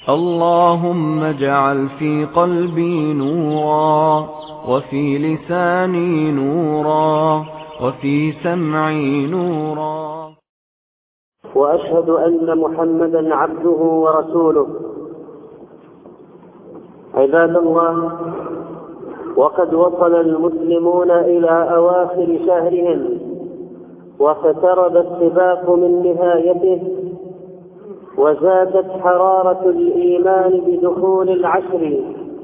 اللهم اجعل في قلبي نورا، وفي لساني نورا، وفي سمعي نورا. وأشهد أن محمدا عبده ورسوله. عباد الله، وقد وصل المسلمون إلى أواخر شهرهم، واقترب السباق من نهايته، وزادت حرارة الإيمان بدخول العشر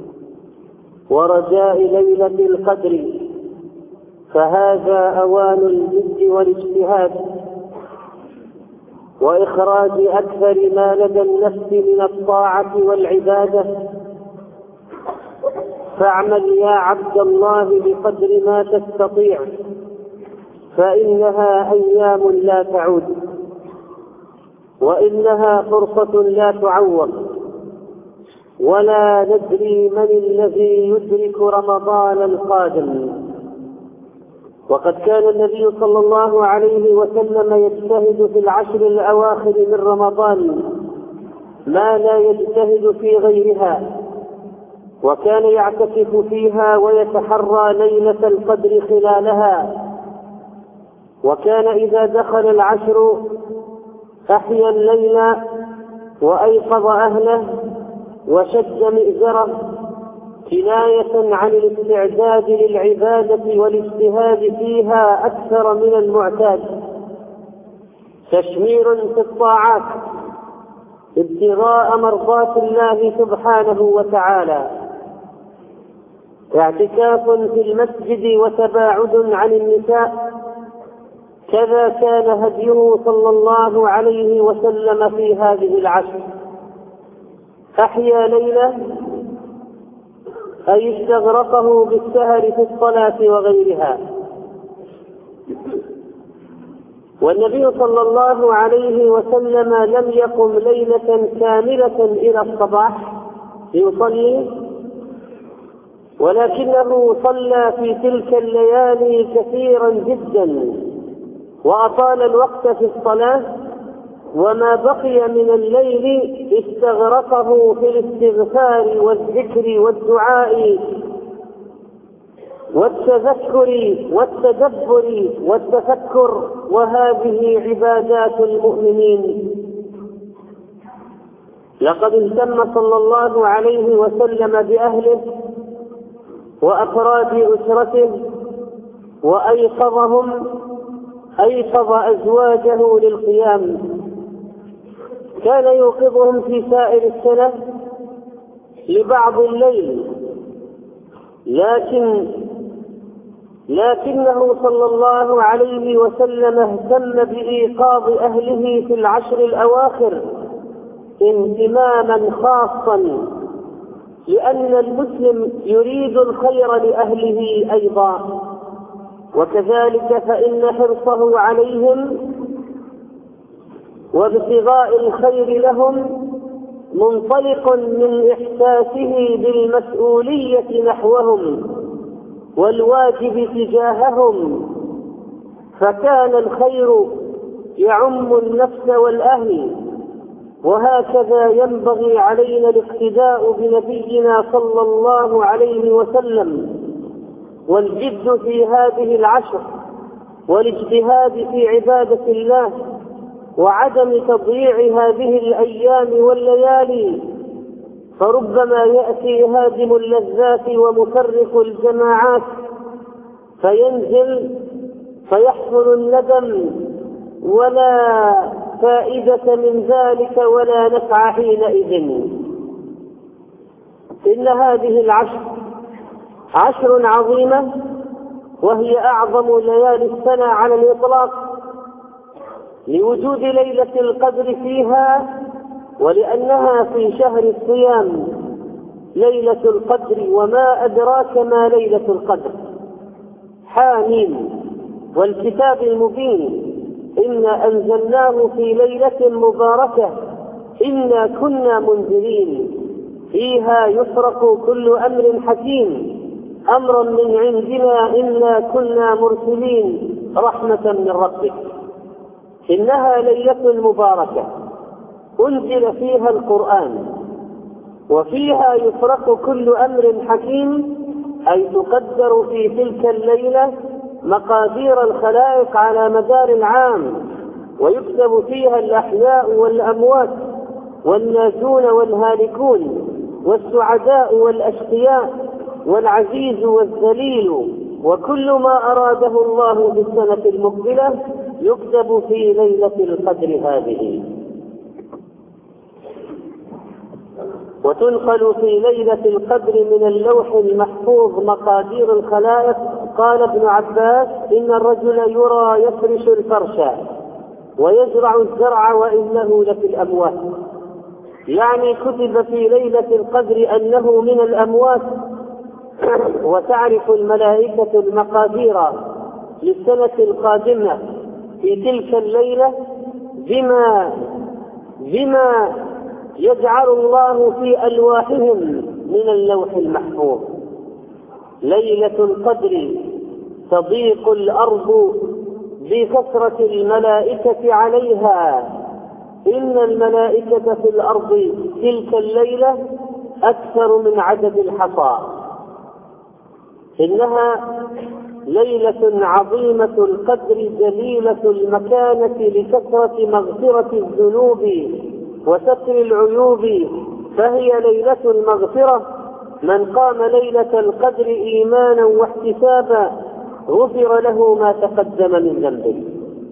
ورجاء ليلة القدر، فهذا أوان الجد والاجتهاد وإخراج أكثر ما لدى النفس من الطاعة والعبادة. فاعمل يا عبد الله بقدر ما تستطيع، فإنها أيام لا تعود، وإنها فرصة لا تعوض، ولا ندري من الذي يدرك رمضان القادم. وقد كان النبي صلى الله عليه وسلم يجتهد في العشر الأواخر من رمضان ما لا يجتهد في غيرها، وكان يعتكف فيها ويتحرى ليلة القدر خلالها. وكان إذا دخل العشر أحيا الليل وأيقظ أهله وشد مئزره، كناية عن الاستعداد للعبادة والاجتهاد فيها أكثر من المعتاد، تشمير في الطاعات ابتغاء مرضات الله سبحانه وتعالى، اعتكاف في المسجد وتباعد عن النساء. كذا كان هديه صلى الله عليه وسلم في هذه العشر. أحيا ليلة أي استغرقه بالسهر في الصلاة وغيرها. والنبي صلى الله عليه وسلم لم يقم ليلة كاملة إلى الصباح يصلي، ولكنه صلى في تلك الليالي كثيرا جدا، وأطال الوقت في الصلاة، وما بقي من الليل استغرقه في الاستغفار والذكر والدعاء والتذكر والتدبر والتفكر، وهذه عبادات المؤمنين. لقد اهتم صلى الله عليه وسلم بأهله وأفراد أسرته وأيقظ أزواجه للقيام. كان يوقظهم في سائر السنة لبعض الليل، لكنه صلى الله عليه وسلم اهتم بإيقاظ أهله في العشر الأواخر اهتماما خاصا، لأن المسلم يريد الخير لأهله أيضا، وكذلك فإن حرصه عليهم وابتغاء الخير لهم منطلق من إحساسه بالمسؤولية نحوهم والواجب تجاههم، فكان الخير يعم النفس والأهل. وهكذا ينبغي علينا الاقتداء بنبينا صلى الله عليه وسلم، والجد في هذه العشر، والاجتهاد في عبادة الله، وعدم تضييع هذه الأيام والليالي. فربما يأتي هادم اللذات ومفرق الجماعات فينزل فيحصل الندم، ولا فائدة من ذلك ولا نفع حينئذ. إن هذه العشر عشر عظيمة، وهي أعظم ليالي السنة على الإطلاق، لوجود ليلة القدر فيها، ولأنها في شهر الصيام. ليلة القدر وما أدراك ما ليلة القدر، حاميم والكتاب المبين، إنا أنزلناه في ليلة مباركة إنا كنا منذرين فيها يفرق كل أمر حكيم أمرا من عندنا إنا كنا مرسلين رحمة من ربك. إنها ليلة مباركة أنزل فيها القرآن، وفيها يفرق كل أمر حكيم، أي تقدر في تلك الليلة مقادير الخلائق على مدار العام، ويكتب فيها الأحياء والأموات والناجون والهالكون والسعداء والأشقياء والعزيز والذليل، وكل ما أراده الله بالسنة المقبلة يكتب في ليلة القدر هذه. وتنقل في ليلة القدر من اللوح المحفوظ مقادير الخلائق. قال ابن عباس: إن الرجل يرى يفرش الفرش ويزرع الزرع وإنه لفي الأموات، يعني كتب في ليلة القدر أنه من الأموات. وتعرف الملائكة المقادير للسنة القادمة في تلك الليلة بما يجعل الله في ألواحهم من اللوح المحفوظ. ليلة القدر تضيق الأرض بكثرة الملائكة عليها. إن الملائكة في الأرض تلك الليلة أكثر من عدد الحصى. إنها ليلة عظيمة القدر جليلة المكانة لكثرة مغفرة الذنوب وستر العيوب، فهي ليلة المغفرة. من قام ليلة القدر إيمانا واحتسابا غفر له ما تقدم من ذنبه.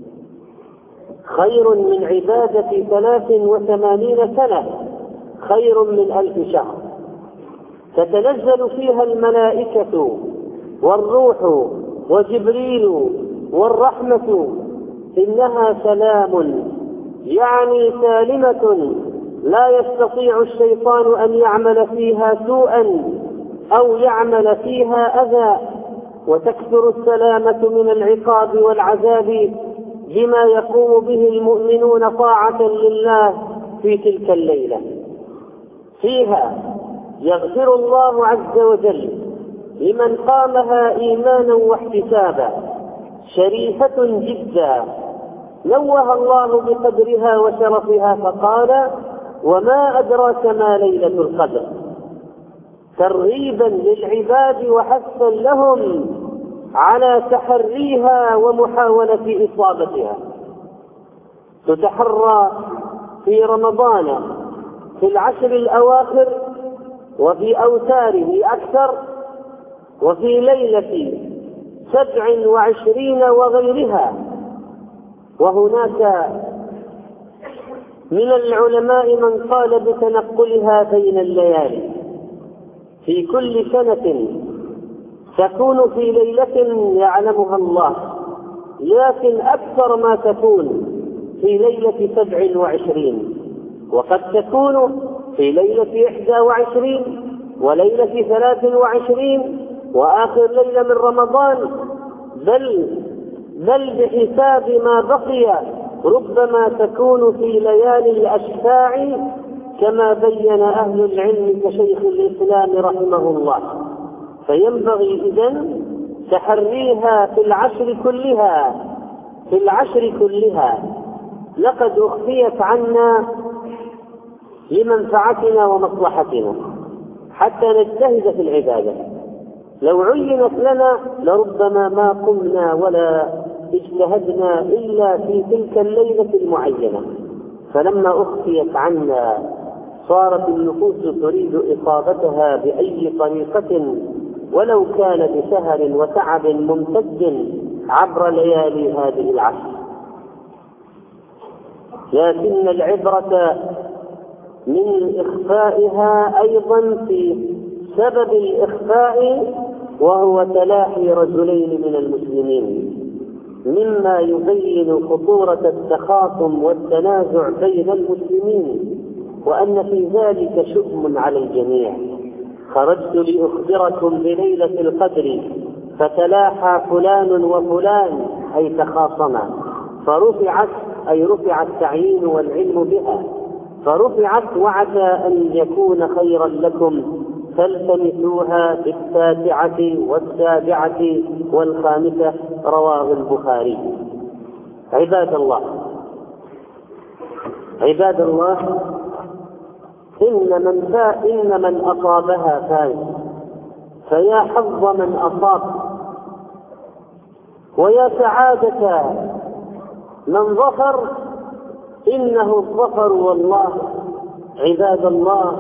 خير من عبادة 83 سنة، خير من 1000 شهر. تتنزل فيها الملائكة والروح وجبريل والرحمة. إنها سلام، يعني سالمة، لا يستطيع الشيطان أن يعمل فيها سوءا أو يعمل فيها أذى. وتكثر السلامة من العقاب والعذاب بما يقوم به المؤمنون طاعة لله في تلك الليلة. فيها يغفر الله عز وجل لمن قامها إيمانا واحتسابا. شريفة جدا، نوه الله بقدرها وشرفها فقال: وما أدراك ما ليلة القدر، ترغيبا للعباد وحثا لهم على تحريها ومحاولة إصابتها. تتحرى في رمضان في العشر الأواخر وفي أوتاره أكثر، وفي ليلة 27 وغيرها. وهناك من العلماء من قال بتنقلها بين الليالي. في كل سنة تكون في ليلة يعلمها الله، لكن أكثر ما تكون في ليلة 27، وقد تكون في ليلة 21 وليلة 23 وآخر ليلة من رمضان، بل بحساب ما بقي ربما تكون في ليالي الأشفاع، كما بين أهل العلم كشيخ الإسلام رحمه الله. فينبغي إذن تحريها في العشر كلها. لقد أخفيت عنا لمنفعتنا ومصلحتنا حتى نجتهد في العبادة. لو عينت لنا لربما ما قمنا ولا اجتهدنا إلا في تلك الليلة المعينة. فلما أخفيت عنا صارت النفوس تريد إصابتها بأي طريقة، ولو كان بسهر وتعب ممتد عبر ليالي هذه العشر. لكن العبرة من إخفائها أيضا في سبب الإخفاء، وهو تلاحي رجلين من المسلمين، مما يبين خطورة التخاصم والتنازع بين المسلمين، وأن في ذلك شؤم على الجميع. خرجت لأخبركم بليلة القدر فتلاحى فلان وفلان، أي تخاصما، فرفعت، أي رفع التعيين والعلم بها، فرفعت وعسى أن يكون خيرا لكم، فالتمسوها في 9 و7 و5. رواه البخاري. عباد الله، إن من أصابها فاز، فيا حظ من أصاب، ويا سعادة من ظفر، إنه الظفر والله. عباد الله،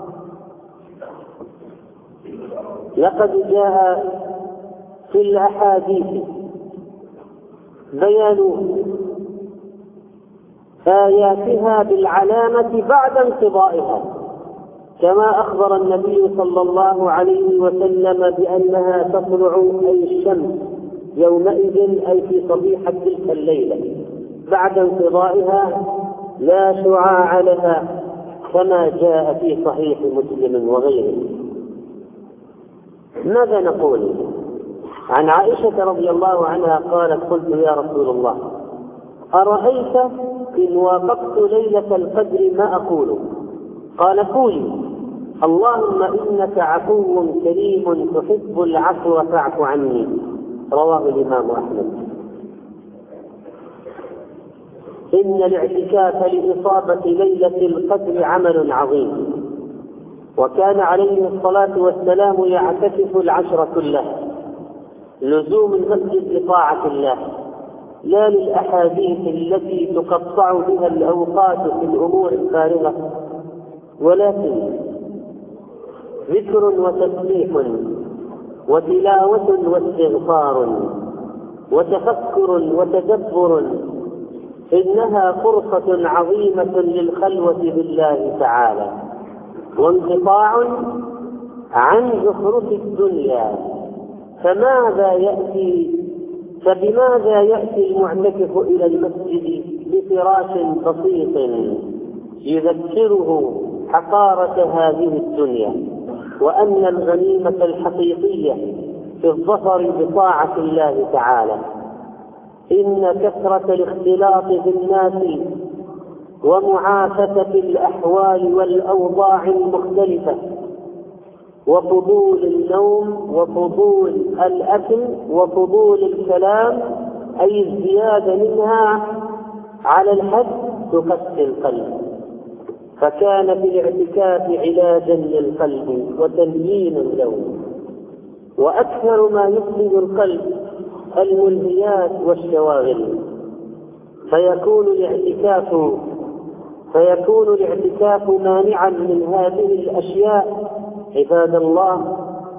لقد جاء في الأحاديث بيان آياتها بالعلامة بعد انقضائها، كما أخبر النبي صلى الله عليه وسلم بأنها تطلع أي الشمس يومئذ أي في صبيحة تلك الليلة بعد انقضائها لا شعاع لها، كما جاء في صحيح مسلم وغيره. ماذا نقول عن عائشة رضي الله عنها قالت: قلت يا رسول الله أرأيت إن وافقت ليلة القدر ما أقول؟ قال: قولي اللهم إنك عفو كريم تحب العفو فاعف عني. رواه الإمام أحمد. إن الاعتكاف لإصابة ليلة القدر عمل عظيم، وكان عليه الصلاة والسلام يعتكف العشر كلها، لزوم المسجد لطاعة الله، لا للأحاديث التي تقطع بها الأوقات في الأمور الفارغة، ولكن ذكر وتسبيح وتلاوة واستغفار وتفكر وتدبر. إنها فرصة عظيمة للخلوة بالله تعالى، وانقطاع عن زخرف الدنيا. فبماذا يأتي المعتكف إلى المسجد بفراش بسيط يذكره حقارة هذه الدنيا، وأن الغنيمة الحقيقية في الظفر بطاعة الله تعالى. إن كثرة الاختلاط بالناس ومعافسة الأحوال والأوضاع المختلفة وفضول النوم وفضول الأكل وفضول الكلام، أي الزيادة منها على الحد، تقسي القلب. فكان في الاعتكاف علاجا للقلب وتليينا له. وأكثر ما يفسد القلب الملهيات والشواغل، فيكون الاعتكاف مانعا من هذه الأشياء. عباد الله،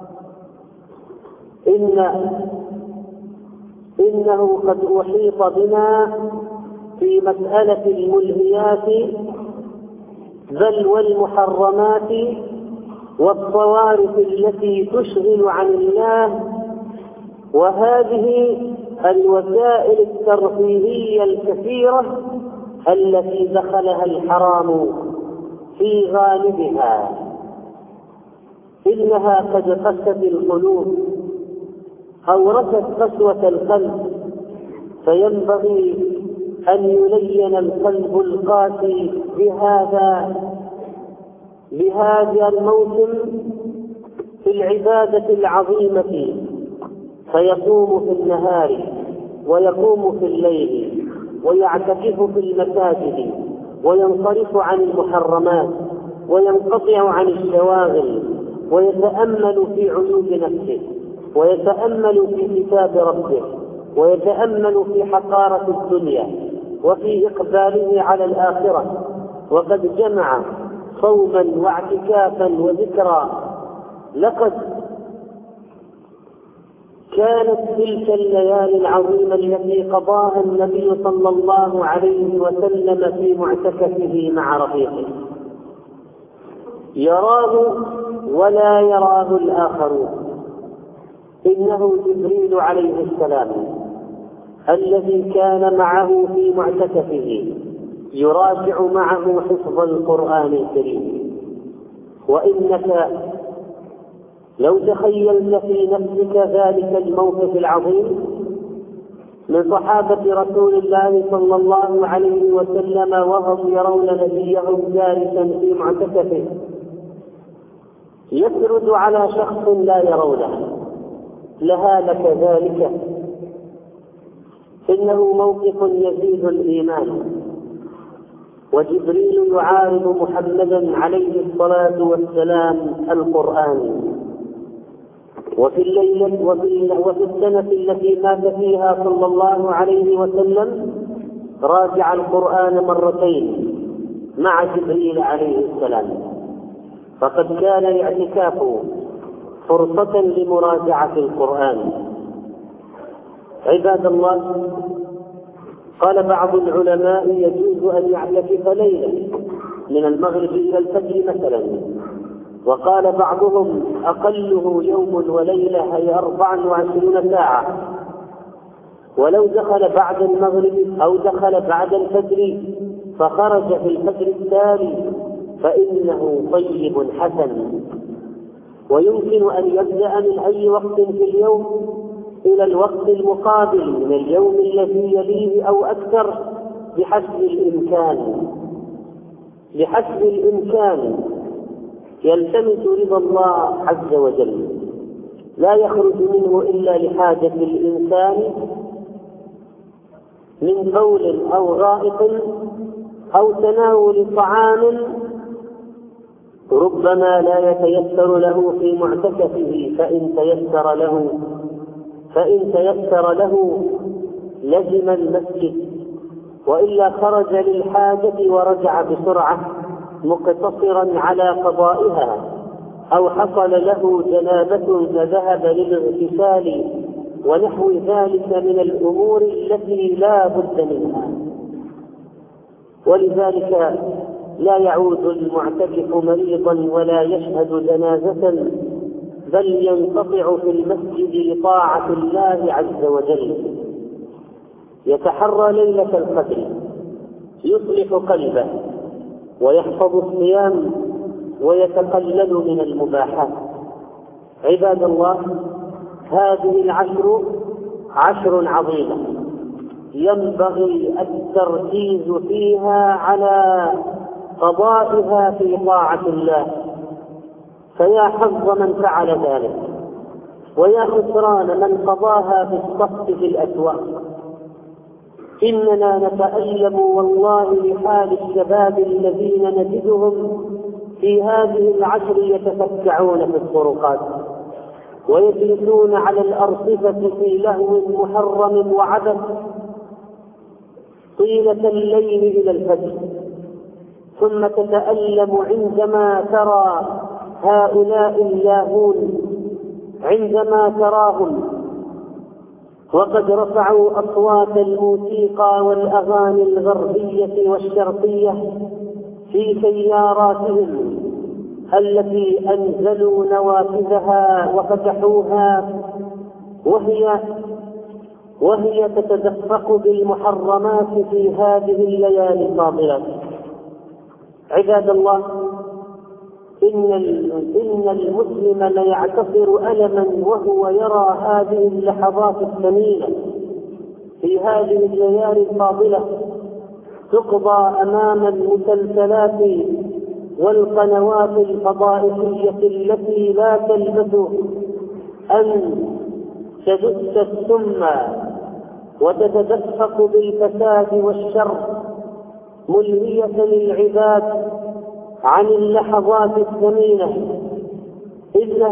إنه قد أحيط بنا في مسألة الملهيات بل والمحرمات والصوارف التي تشغل عن الله، وهذه الوسائل الترفيهية الكثيرة التي دخلها الحرام في غالبها. إنها قد قست القلوب، أورثت قسوة القلب، فينبغي أن يلين القلب القاسي بهذا الموسم في العبادة العظيمة، فيقوم في النهار ويقوم في الليل ويعتكف في المساجد وينصرف عن المحرمات وينقطع عن الشواغل ويتأمل في عيوب نفسه ويتأمل في كتاب ربه ويتأمل في حقارة الدنيا وفي إقباله على الآخرة. وقد جمع صوما واعتكافا وذكرى. لقد كانت تلك الليالي العظيمة التي قضاها النبي صلى الله عليه وسلم في معتكفه مع رفيقه، يراه ولا يراه الآخرون. إنه جبريل عليه السلام الذي كان معه في معتكفه يراجع معه حفظ القرآن الكريم. وإنك لو تخيلت في نفسك ذلك الموقف العظيم من صحابة رسول الله صلى الله عليه وسلم وهم يرون نبيهم جالسا في معتكفه يسرد على شخص لا يرونه، لهالك ذلك. إنه موقف يزيد الإيمان، وجبريل يعارض محمدا عليه الصلاة والسلام القرآن. وفي السنة التي مات فيها صلى الله عليه وسلم راجع القرآن مرتين مع جبريل عليه السلام، فقد كان الاعتكاف فرصة لمراجعة القرآن. عباد الله، قال بعض العلماء يجوز أن يعتكف ليلة من المغرب إلى الفجر مثلا، وقال بعضهم أقله يوم وليلة أي 24 ساعة، ولو دخل بعد المغرب أو دخل بعد الفجر فخرج في الفجر التالي فإنه طيب حسن. ويمكن أن يبدأ من أي وقت في اليوم إلى الوقت المقابل من اليوم الذي يليه أو أكثر بحسب الإمكان، يلتمس رضا الله عز وجل، لا يخرج منه إلا لحاجة الإنسان من بول أو غائط أو تناول طعام ربما لا يتيسر له في معتكفه، فإن تيسر له لزم المسجد، وإلا خرج للحاجة ورجع بسرعة مقتصرا على قضائها، أو حصل له جنابة فذهب للاغتسال ونحو ذلك من الأمور التي لا بد منها. ولذلك لا يعود المعتكف مريضا ولا يشهد جنازة، بل ينقطع في المسجد لطاعة الله عز وجل، يتحرى ليلة القدر، يصلح قلبه ويحفظ الصيام ويتقلل من المباحات. عباد الله، هذه العشر عشر عظيمة ينبغي التركيز فيها على قضائها في طاعة الله، فيا حظ من فعل ذلك، ويا خسران من قضاها في الصف في الأسواق. إننا نتألم والله لحال الشباب الذين نجدهم في هذه العشر يتفكعون في الطرقات ويجلسون على الأرصفة في لهو محرم وعبث طيلة الليل إلى الفجر، ثم تتألم عندما ترى هؤلاء اللاهون، عندما تراهم وقد رفعوا أصوات الموسيقى والأغاني الغربية والشرقية في سياراتهم التي أنزلوا نوافذها وفتحوها، وهي تتدفق بالمحرمات في هذه الليالي الفاضلة. عباد الله، إن المسلم ليعتصر ألما وهو يرى هذه اللحظات الثمينة في هذه الليالي الفاضلة تقضى أمام المسلسلات والقنوات الفضائية التي لا تلبث أن تدس السم وتتدفق بالفساد والشر، ملهية للعباد عن اللحظات الثمينة. إن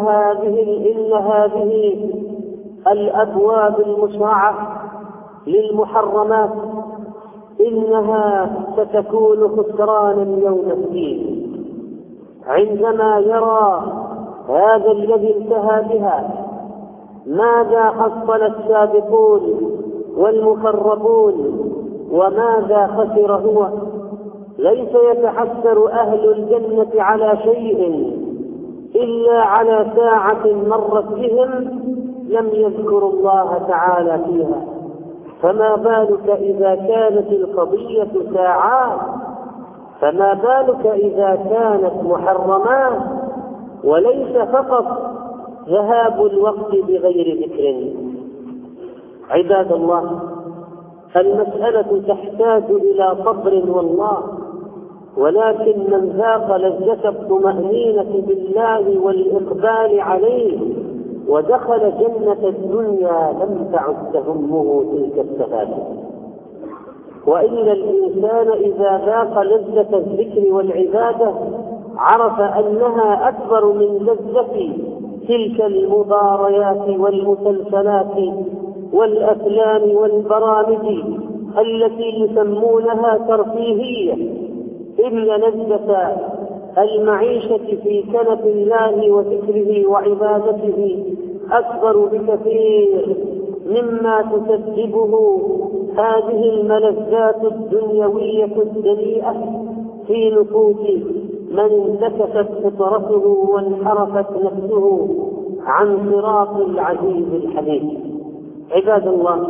هذه الأبواب المشرعة للمحرمات إنها ستكون خسرانا يوم الدين، عندما يرى هذا الذي انتهى بها ماذا حصل السابقون والمقربون وماذا خسر هو. ليس يتحسر أهل الجنة على شيء إلا على ساعة مرت بهم لم يذكروا الله تعالى فيها، فما بالك إذا كانت القضية ساعات، فما بالك إذا كانت محرمات وليس فقط ذهاب الوقت بغير ذكر. عباد الله، المسألة تحتاج إلى صبر والله، ولكن من ذاق لذة الطمأنينة بالله والإقبال عليه ودخل جنة الدنيا لم تعد تهمه تلك السفاسف. وإن الإنسان إذا ذاق لذة الذكر والعبادة عرف أنها أكبر من لذة تلك المباريات والمسلسلات والأفلام والبرامج التي يسمونها ترفيهية، إن لذة المعيشة في كنف الله وذكره وعبادته أكبر بكثير مما تسببه هذه الملذات الدنيوية الدنيئة في نفوس من انتكست فطرته وانحرفت نفسه عن صراط العزيز الحميد. عباد الله،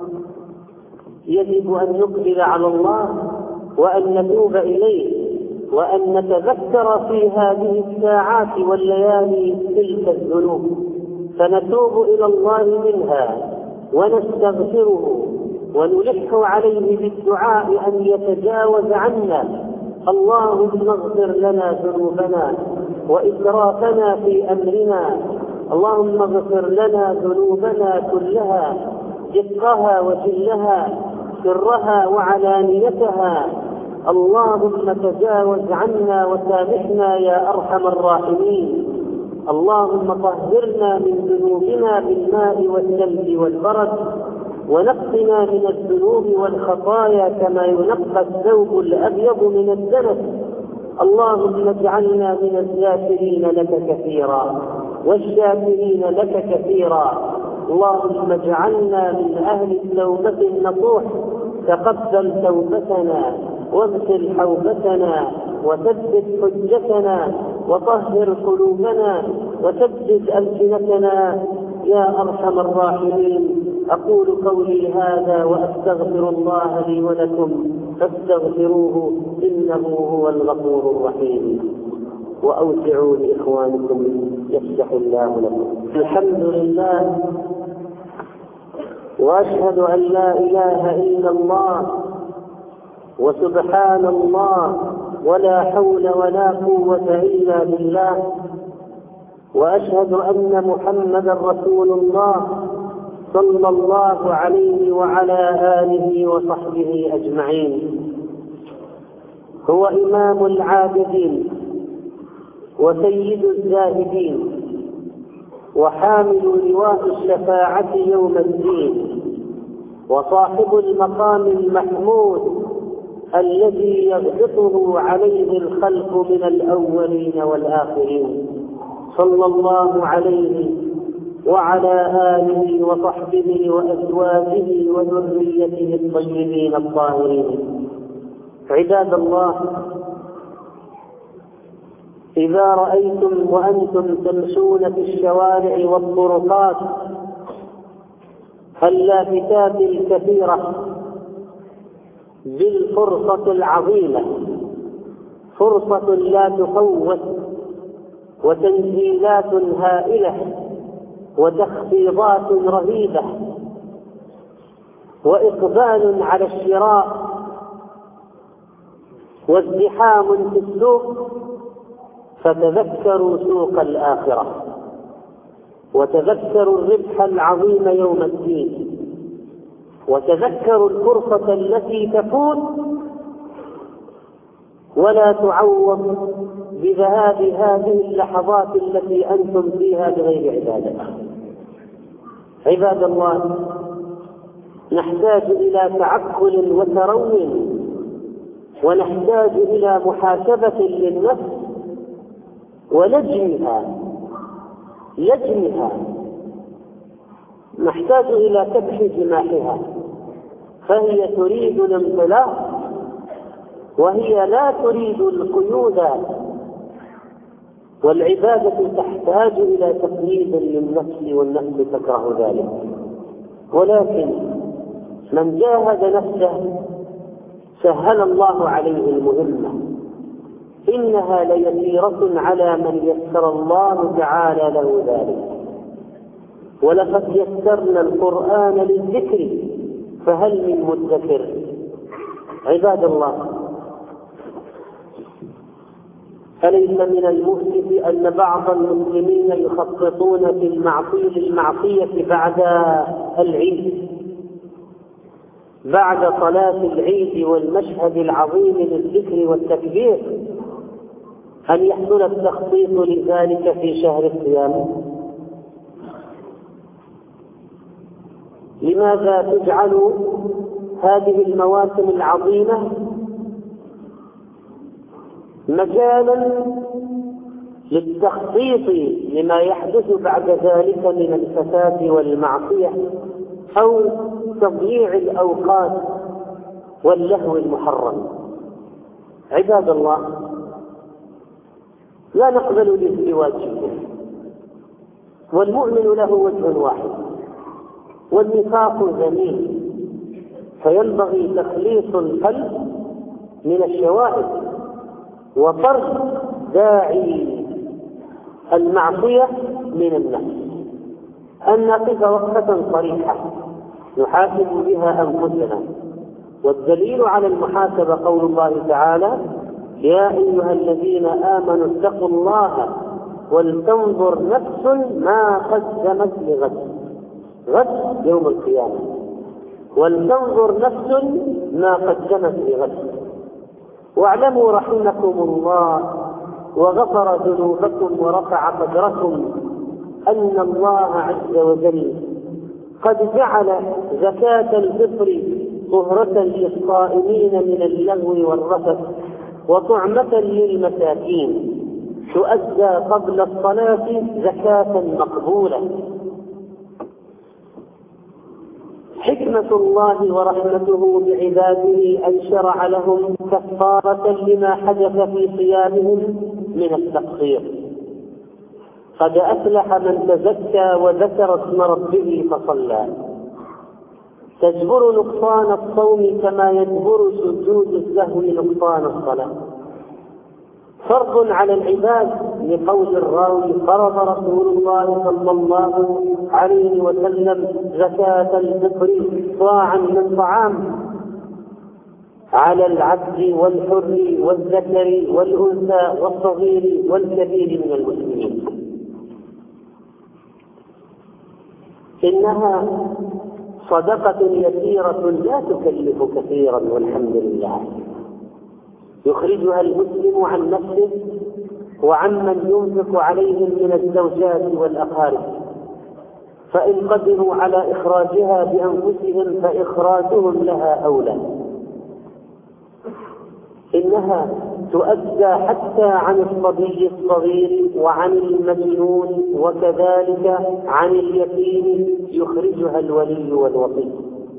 يجب أن نقبل على الله وأن نتوب إليه وأن نتذكر في هذه الساعات والليالي تلك الذنوب، فنتوب إلى الله منها ونستغفره ونلح عليه بالدعاء أن يتجاوز عنا. اللهم اغفر لنا ذنوبنا وإسرافنا في أمرنا، اللهم اغفر لنا ذنوبنا كلها دقها وجلها سرها وعلانيتها، اللهم تجاوز عنا وسامحنا يا أرحم الراحمين. اللهم طهرنا من ذنوبنا بالماء والثلج والبرد، ونقنا من الذنوب والخطايا كما ينقى الثوب الأبيض من الدنس. اللهم اجعلنا من الذاكرين لك كثيرا والشاكرين لك كثيرا. اللهم اجعلنا من أهل التوبة النصوح، تقبل توبتنا واغسل حوبتنا وثبت حجتنا وطهر قلوبنا وسدد ألسنتنا يا أرحم الراحمين. أقول قولي هذا وأستغفر الله لي ولكم فاستغفروه إنه هو الغفور الرحيم. وأوسعوا لإخوانكم يفتح الله لكم. الحمد لله، وأشهد أن لا إله إلا الله وسبحان الله ولا حول ولا قوة إلا بالله، وأشهد أن محمدا رسول الله صلى الله عليه وعلى آله وصحبه أجمعين. هو إمام العابدين وسيد الزاهدين وحامل لواء الشفاعة يوم الدين، وصاحب المقام المحمود الذي يغبطه عليه الخلق من الأولين والآخرين، صلى الله عليه وعلى آله وصحبه وأزواجه وذريته الطيبين الطاهرين. عباد الله، إذا رأيتم وأنتم تمشون في الشوارع والطرقات اللافتات الكثيرة بالفرصة العظيمة، فرصة لا تفوت، وتنزيلات هائلة وتخفيضات رهيبة وإقبال على الشراء وازدحام في السوق، فتذكروا سوق الآخرة وتذكروا الربح العظيم يوم الدين، وتذكروا الفرصة التي تفوت ولا تعوض بذهاب هذه اللحظات التي أنتم فيها بغير عبادة. عباد الله، نحتاج إلى تعقل وترون، ونحتاج إلى محاسبة للنفس ولجمها، نحتاج إلى كبح جماحها، فهي تريد الانطلاق وهي لا تريد القيود، والعبادة تحتاج إلى تقييد للنفس والنفس تكره ذلك. ولكن من جاهد نفسه سهل الله عليه المهمة، إنها ليسيرة على من يسر الله تعالى له ذلك. ولقد يسرنا القرآن للذكر فهل من مدكر. عباد الله، أليس من المؤسف أن بعض المسلمين يخططون في المعصية بعد العيد، بعد صلاة العيد والمشهد العظيم للذكر والتكبير أن يحصل التخطيط لذلك في شهر الصيام؟ لماذا تجعل هذه المواسم العظيمة مجالا للتخطيط لما يحدث بعد ذلك من الفساد والمعصية أو تضييع الأوقات واللهو المحرم؟ عباد الله، لا نقبل الازدواج، والمؤمن له وجه واحد، والنفاق ذميم، فينبغي تخليص القلب من الشوائب وطرد داعي المعصية من النفس، أن نقف وقفة صريحة نحاسب بها أنفسنا. والدليل على المحاسبة قول الله تعالى: يا أيها الذين آمنوا اتقوا الله ولتنظر نفس ما قدمت لغد، غد يوم القيامة، ولتنظر نفس ما قدمت لغد. واعلموا رحمكم الله وغفر ذنوبكم ورفع قدركم أن الله عز وجل قد جعل زكاة الفطر طهرة للصائمين من اللغو والرفث وطعمة للمساكين، تؤدى قبل الصلاة زكاة مقبولة. حكمة الله ورحمته بعباده أن شرع لهم كفارة لما حدث في صيامهم من التقصير. قد أفلح من تزكى وذكر اسم ربه فصلى. تجبر نقصان الصوم كما يجبر سجود السهو نقصان الصلاة. فرض على العباد لقول الراوي: فرض رسول الله صلى الله عليه وسلم زكاة الفطر صاعا من طعام على العبد والحر والذكر والأنثى والصغير والكبير من المسلمين. إنها صدقة يسيرة لا تكلف كثيرا، والحمد لله، يخرجها المسلم عن نفسه وعمن ينفق عليهم من الزوجات والأقارب، فإن قدروا على إخراجها بأنفسهم فإخراجهم لها أولى. إنها تؤدى حتى عن الصبي الصغير وعن المجنون، وكذلك عن اليتيم يخرجها الولي والوصي.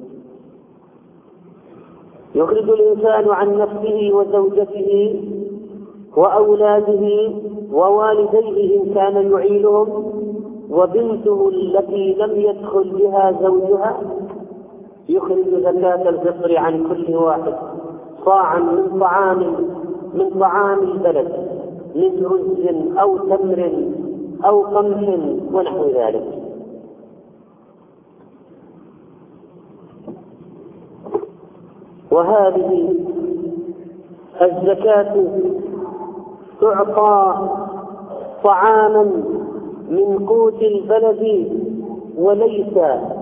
يخرج الإنسان عن نفسه وزوجته وأولاده ووالديه إن كان يعيلهم، وبنته التي لم يدخل بها زوجها، يخرج زكاة الفطر عن كل واحد صاعا من طعام البلد، من رز أو تمر أو قمح ونحو ذلك. وهذه الزكاة تعطى طعاما من قوت البلد، وليس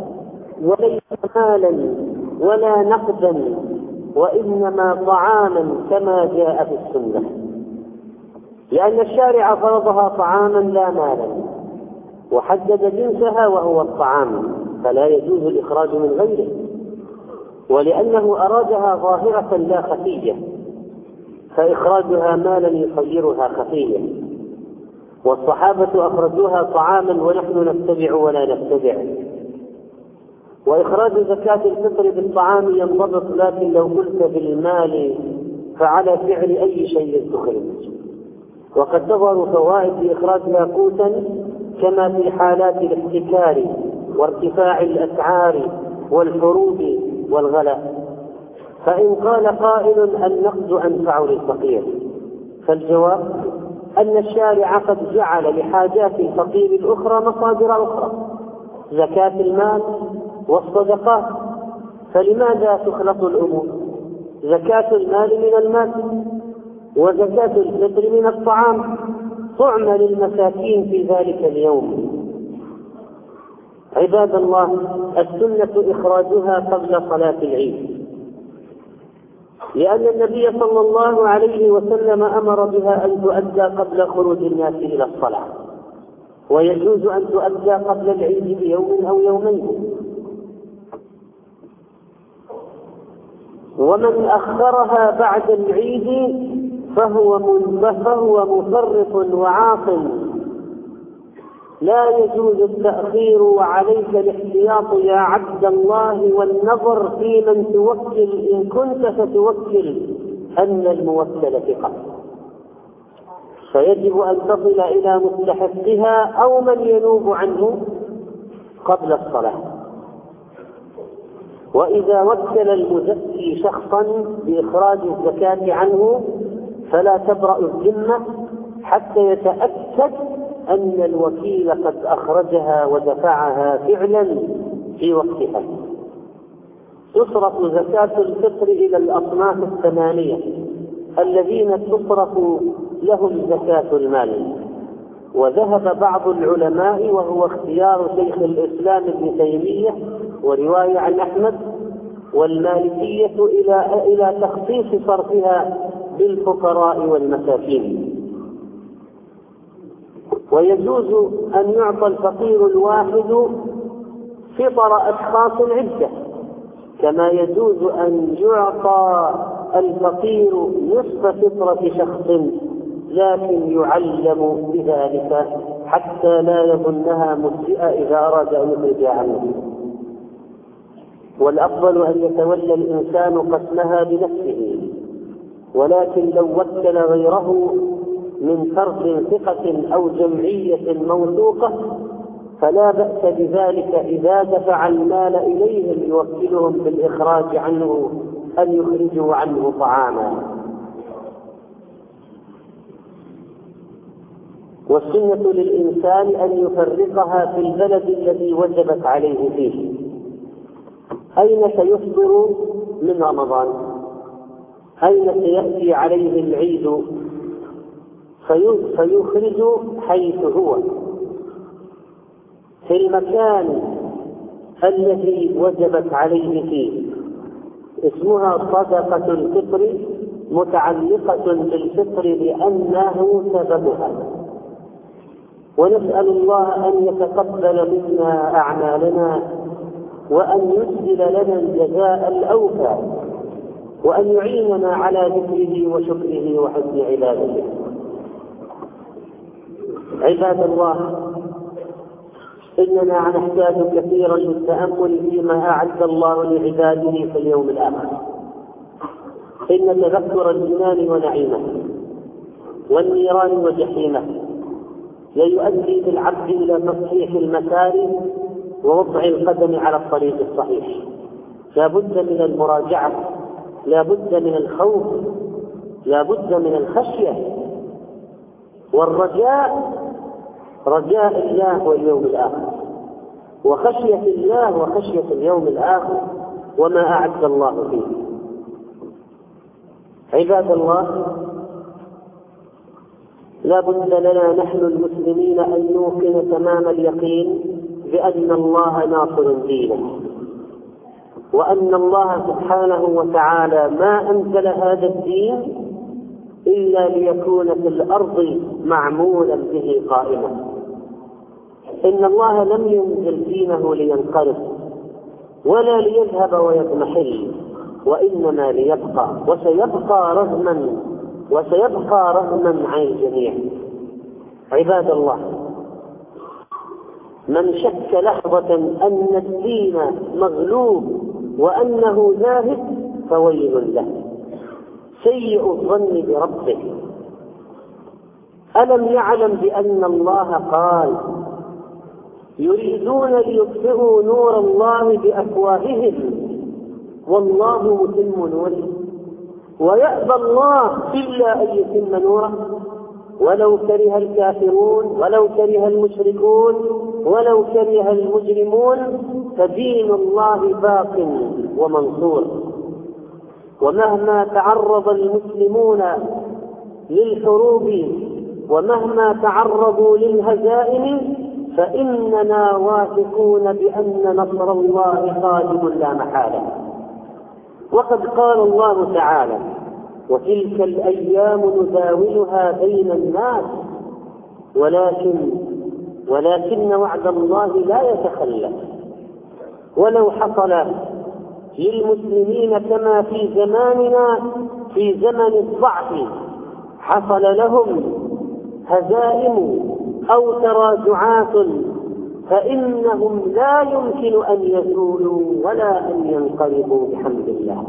مالا ولا نقدا، وإنما طعاما كما جاء في السنة، لأن الشارع فرضها طعاما لا مالا، وحدد جنسها وهو الطعام، فلا يجوز الإخراج من غيره، ولأنه أرادها ظاهرة لا خفية، فإخراجها مالا يصيرها خفية. والصحابة أخرجوها طعاما ونحن نتبع ولا نتبع. وإخراج زكاة الفطر بالطعام ينضبط، لكن لو قلت بالمال فعلى فعل أي شيء تخرج. وقد تظهر فوائد لإخراجها قوتا كما في حالات الاحتكار وارتفاع الأسعار والحروب والغلاء. فإن قال قائل: النقد أنفع للفقير، فالجواب أن الشارع قد جعل لحاجات الفقير الأخرى مصادر أخرى، زكاة المال والصدقات، فلماذا تخلط الأمور؟ زكاة المال من المال وزكاة الفطر من الطعام، طعم للمساكين في ذلك اليوم. عباد الله، السنة إخراجها قبل صلاة العيد، لأن النبي صلى الله عليه وسلم أمر بها أن تؤدى قبل خروج الناس إلى الصلاة، ويجوز أن تؤدى قبل العيد بيوم أو يومين. ومن أخرها بعد العيد فهو مفرط وعاص، لا يجوز التأخير، وعليك الاحتياط يا عبد الله والنظر في من توكل، إن كنت ستوكل أن الموكل ثقة، فيجب أن تصل إلى مستحقها أو من ينوب عنه قبل الصلاة. وإذا وكل المزكي شخصا بإخراج الزكاة عنه فلا تبرأ الذمة حتى يتأكد أن الوكيل قد أخرجها ودفعها فعلا في وقتها. تصرف زكاة الفطر إلى الأصناف الثمانية الذين تصرف لهم زكاة المال، وذهب بعض العلماء وهو اختيار شيخ الإسلام ابن تيمية ورواية عن أحمد والمالكية إلى تخصيص صرفها بالفقراء والمساكين. ويجوز أن يعطى الفقير الواحد فطر أشخاص عدة، كما يجوز أن يعطى الفقير نصف فطرة شخص، لكن يعلم بذلك حتى لا يظنها مسيئة إذا أراد أن يخرجها عنه. والأفضل أن يتولى الإنسان قسمها بنفسه، ولكن لو وكل غيره من فرد ثقة أو جمعية موثوقة فلا بأس بذلك إذا دفع المال إليهم يوكلهم بالإخراج عنه أن يخرجوا عنه طعاما. والسنة للإنسان أن يفرقها في البلد الذي وجبت عليه فيه. أين سيفطر من رمضان؟ أين سيأتي عليه العيد؟ فيخرج حيث هو في المكان الذي وجبت عليه فيه. اسمها صدقة الفطر، متعلقة بالفطر لأنه سببها. ونسأل الله أن يتقبل منا أعمالنا، وأن يسدل لنا الجزاء الأوفى، وأن يعيننا على ذكره وشكره وحسن عبادته. عباد الله، إننا نحتاج كثيرا للتأمل فيما أعد الله لعباده في اليوم الآخر. إن تذكر الجنان ونعيمه والنيران وجحيمه ليؤدي بالعبد إلى تصحيح المسار ووضع القدم على الطريق الصحيح. لا بد من المراجعة، لا بد من الخوف، لا بد من الخشية والرجاء، رجاء الله واليوم الآخر، وخشية الله وخشية اليوم الآخر وما أعد الله فيه. عباد الله، لا بد لنا نحن المسلمين أن نوقن تمام اليقين بأن الله ناصر دينه، وأن الله سبحانه وتعالى ما أنزل هذا الدين إلا ليكون في الأرض معمولا به قائما. إن الله لم ينزل دينه لينقرض ولا ليذهب ويضمحل، وإنما ليبقى وسيبقى رغما عن الجميع. عباد الله، من شك لحظة أن الدين مغلوب وأنه ذاهب فويل له، سيء الظن بربه. ألم يعلم بأن الله قال: يريدون ليطفئوا نور الله بأفواههم والله متم نوره ويأبى الله إلا أن يتم نوره ولو كره الكافرون ولو كره المشركون ولو كره المجرمون، فدين الله باق ومنصور. ومهما تعرض المسلمون للحروب ومهما تعرضوا للهزائم فإننا واثقون بأن نصر الله قادم لا محالة. وقد قال الله تعالى: وتلك الأيام نداولها بين الناس ولكن وعد الله لا يتخلف. ولو حصل للمسلمين كما في زماننا في زمن الضعف حصل لهم هزائم أو تراجعات، فإنهم لا يمكن أن يزولوا ولا أن ينقلبوا بحمد الله،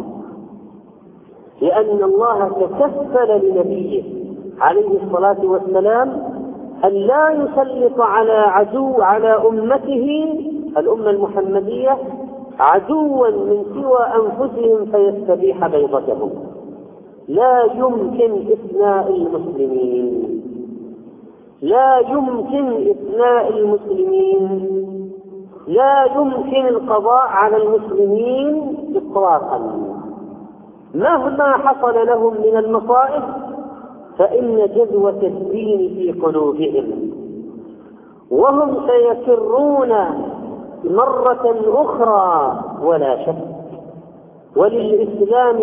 لأن الله تكفل لنبيه عليه الصلاة والسلام أن لا يسلط على أمته الأمة المحمدية عدوا من سوى أنفسهم فيستبيح بيضتهم. لا يمكن إثناء المسلمين، لا يمكن إثناء المسلمين، لا يمكن القضاء على المسلمين إطلاقا مهما حصل لهم من المصائب، فإن جذوة الدين في قلوبهم، وهم سيكرون مرة أخرى ولا شك. وللإسلام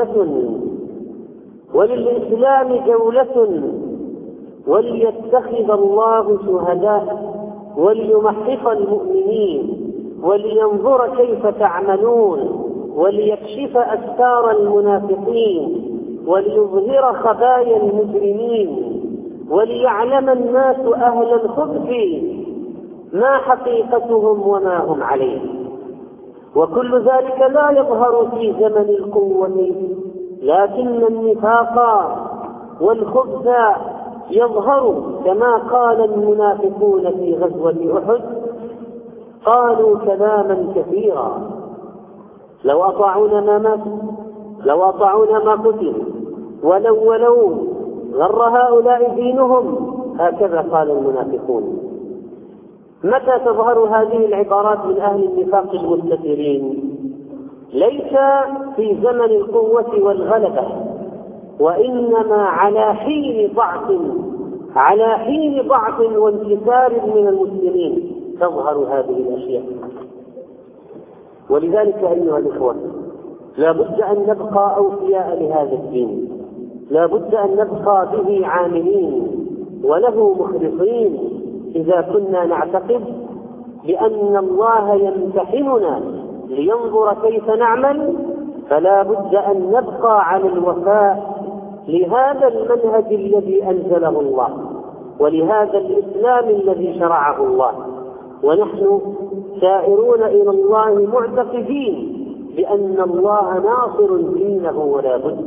جولة وليتخذ الله شهداء وليمحص المؤمنين ولينظر كيف تعملون وليكشف أستار المنافقين وليظهر خبايا المجرمين وليعلم الناس أهل الخبث ما حقيقتهم وما هم عليه. وكل ذلك لا يظهر في زمن القوة، لكن النفاق والخبث يظهر، كما قال المنافقون في غزوة أحد: قالوا كلاما كثيرا لو أطاعونا ما قتلوا ولو غر هؤلاء دينهم. هكذا قال المنافقون. متى تظهر هذه العبارات من أهل النفاق المستترين؟ ليس في زمن القوة والغلبة، وإنما على حين ضعف وانكسار من المسلمين تظهر هذه الأشياء. ولذلك أيها الإخوة، لا بد أن نبقى أوفياء لهذا الدين، لا بد أن نبقى به عاملين وله مخلصين، إذا كنا نعتقد بأن الله يمتحننا لينظر كيف نعمل، فلا بد أن نبقى على الوفاء لهذا المنهج الذي أنزله الله ولهذا الإسلام الذي شرعه الله. ونحن سائرون إلى الله معتقدين بأن الله ناصر دينه ولا بد،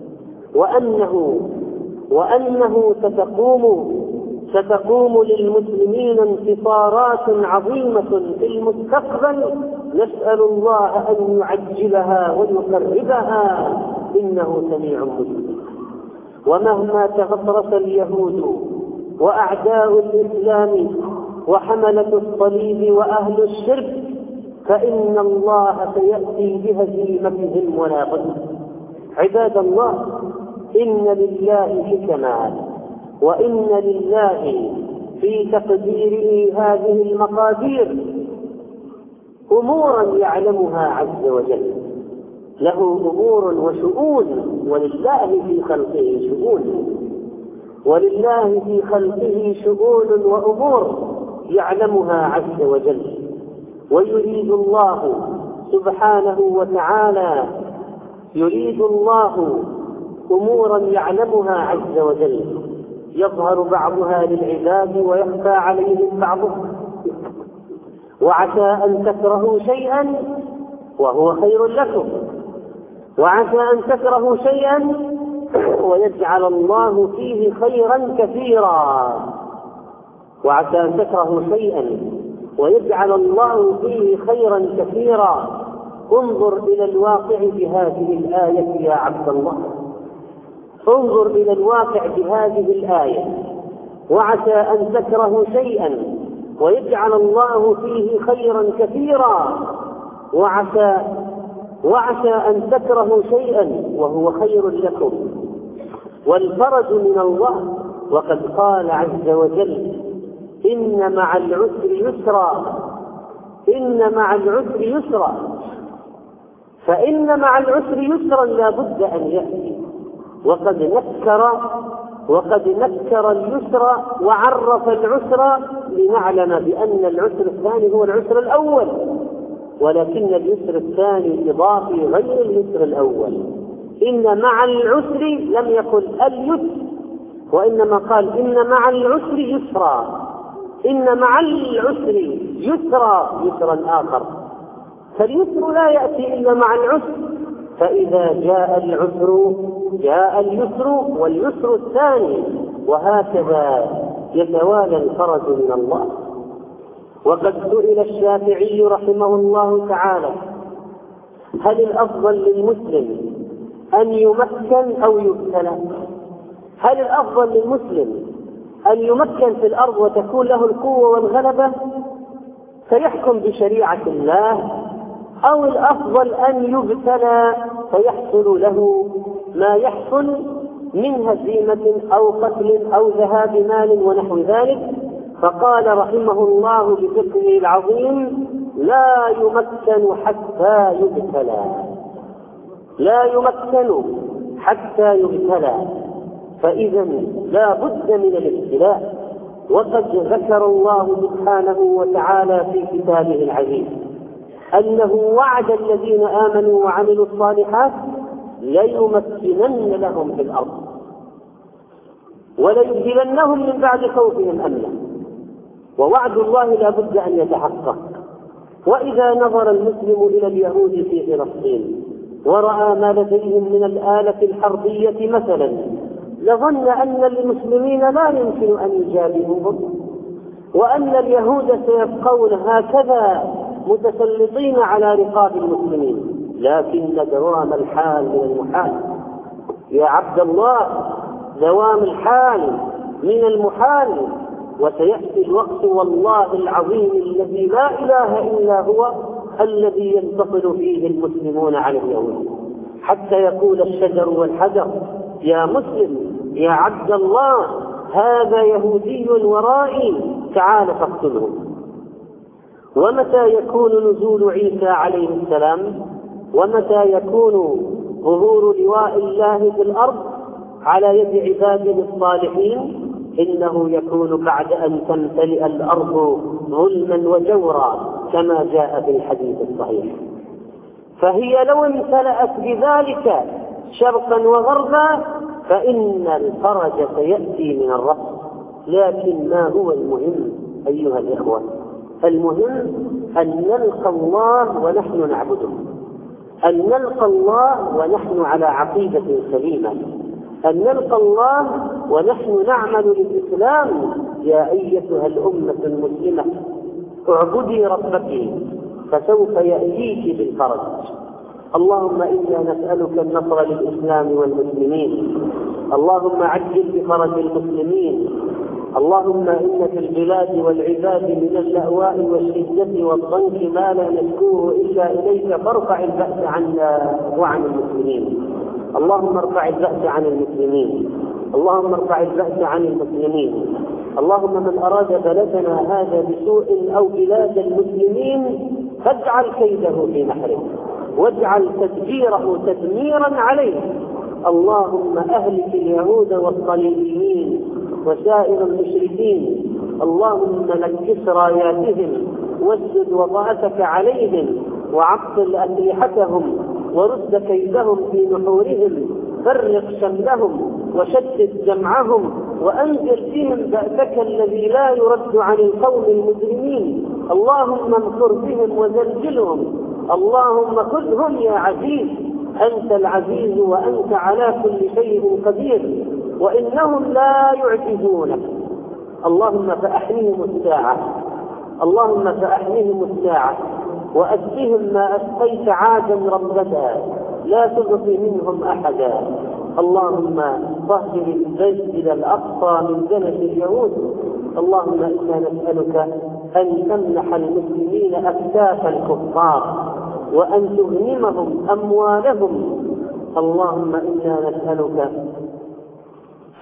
وأنه ستقوم للمسلمين انتصارات عظيمة في المستقبل، نسأل الله أن يعجلها ويقربها، إنه سميع مجيب. ومهما تغطرس اليهود وأعداء الإسلام وحملة الصليب وأهل الشرك، فإن الله سيأتي بهزيمتهم ولا بد. عباد الله، إن لله حكما، وإن لله في تقديره هذه المقادير أمورا يعلمها عز وجل. له أمور وشؤون، ولله في خلقه شؤون وأمور يعلمها عز وجل. ويريد الله سبحانه وتعالى أمورا يعلمها عز وجل، يظهر بعضها للعباد ويخفى عليهم بعضها. وعسى أن تكرهوا شيئا وهو خير لكم، وعسى أن تكرهوا شيئا ويجعل الله فيه خيرا كثيرا. وعسى أن تكرهوا شيئا ويجعل الله فيه خيرا كثيرا. انظر إلى الواقع بهذه الآية يا عبد الله، انظر إلى الواقع بهذه الآية. وعسى أن تكرهوا شيئا ويجعل الله فيه خيرا كثيرا، وعسى أن تكرهوا شيئا وهو خير لكم، والفرج من الله. وقد قال عز وجل: إن مع العسر يسرا، إن مع العسر يسرا، فإن مع العسر يسرا لا بد أن يأتي. وقد نكر اليسر وعرف العسر لنعلم بأن العسر الثاني هو العسر الأول، ولكن اليسر الثاني إضافي غير اليسر الأول. إن مع العسر لم يقل اليسر، وإنما قال إن مع العسر يسرا، إن مع العسر يسرا، يسرا آخر. فاليسر لا يأتي إلا مع العسر، فإذا جاء العسر جاء اليسر واليسر الثاني، وهكذا يتوالى الفرج من الله. وقد سئل الشافعي رحمه الله تعالى: هل الأفضل للمسلم أن يمكن أو يبتلى؟ هل الأفضل للمسلم أن يمكن في الأرض وتكون له القوة والغلبة فيحكم بشريعة الله، أو الأفضل أن يبتلى فيحصل له ما يحصل من هزيمة أو قتل أو ذهاب مال ونحو ذلك؟ فقال رحمه الله بفقهه العظيم: لا يمكن حتى يبتلى، لا يمكن حتى يبتلى. فإذا لا بد من الابتلاء. وقد ذكر الله سبحانه وتعالى في كتابه العزيز أنه وعد الذين آمنوا وعملوا الصالحات ليمكنن لهم في الأرض وليبدلنهم من بعد خوفهم أمنا، ووعد الله لا بد أن يتحقق. وإذا نظر المسلم إلى اليهود في فلسطين ورأى ما لديهم من الآلة الحربية مثلا، لظن أن المسلمين لا يمكن أن يجابهوهم، وأن اليهود سيبقون هكذا متسلطين على رقاب المسلمين. لكن دوام الحال من المحال يا عبد الله، دوام الحال من المحال، وسيأتي الوقت والله العظيم الذي لا إله إلا هو الذي ينتصر فيه المسلمون على اليهود، حتى يقول الشجر والحجر: يا مسلم يا عبد الله، هذا يهودي ورائي، تعال فاقتله. ومتى يكون نزول عيسى عليه السلام؟ ومتى يكون ظهور لواء الله في الأرض على يد عباده الصالحين؟ إنه يكون بعد أن تمتلئ الأرض ظلما وجورا كما جاء في الحديث الصحيح. فهي لو امتلأت بذلك شرقا وغربا فإن الفرج سيأتي من الرب. لكن ما هو المهم أيها الإخوة؟ المهم أن نلقى الله ونحن نعبده، أن نلقى الله ونحن على عقيدة سليمة، أن نلقى الله ونحن نعمل للإسلام. يا أيتها الأمة المسلمة اعبدي ربك فسوف يأتيك بالفرج. اللهم إنا نسألك النصر للإسلام والمسلمين، اللهم عجل بفرج المسلمين. اللهم إن في البلاد والعباد من اللأواء والشدة والضنك ما لا نشكوه إلا إليك، فارفع البأس عنا وعن المسلمين. اللهم ارفع البأس عن المسلمين، اللهم ارفع البأس عن المسلمين. اللهم من أراد بلدنا هذا بسوء أو بلاد المسلمين فاجعل كيده في نحره، واجعل تدبيره تدميرا عليه. اللهم أهلك اليهود والصليبيين وسائر المشركين. اللهم نكس راياتهم واسجد وطأتك عليهم، وعطل أسلحتهم ورد كيدهم في نحورهم، فرق شملهم وشتت جمعهم، وأنزل فيهم بأسك الذي لا يرد عن القوم المجرمين. اللهم انصر بهم وزلزلهم. اللهم خذهم يا عزيز، أنت العزيز وأنت على كل شيء قدير، وإنهم لا يعجزونك. اللهم فأحيهم الساعة، اللهم فأحيهم الساعة، وأسقهم ما أسقيت عادا رمدا، لا تبقي منهم أحدا. اللهم طهر المسجد الأقصى من دنس اليهود. اللهم إنا نسألك أن تمنح المسلمين أكتاف الكفار وأن تغنمهم أموالهم. اللهم إنا نسألك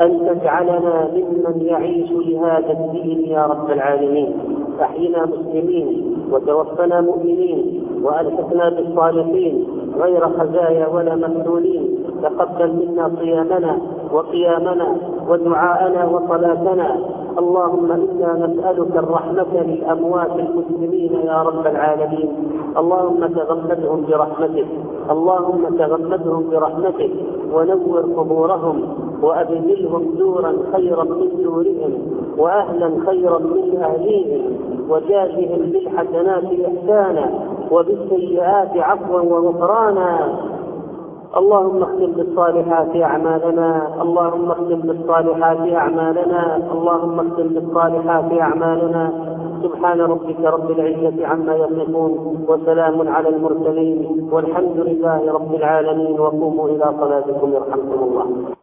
أن تجعلنا ممن يعيش لهذا الدين يا رب العالمين. أحينا مسلمين وتوفنا مؤمنين وألحقنا بالصالحين غير خزايا ولا مفتونين. تقبل منا صيامنا وقيامنا ودعاءنا وصلاتنا. اللهم إنا نسألك الرحمة للأموات المسلمين يا رب العالمين. اللهم تغمدهم برحمتك، اللهم تغمدهم برحمتك ونور قبورهم وأبدلهم دورا خيرا من دورهم وأهلا خيرا من أهليهم وجازهم بالحسنات إحسانا وبالسيئات عفوا وغفرانا. اللهم اختم بالصالحات أعمالنا، اللهم اختم بالصالحات أعمالنا، اللهم اختم بالصالحات أعمالنا. سبحان ربك رب العزة عما يصفون وسلام على المرسلين والحمد لله رب العالمين. وقوموا إلى صلاتكم يرحمكم الله.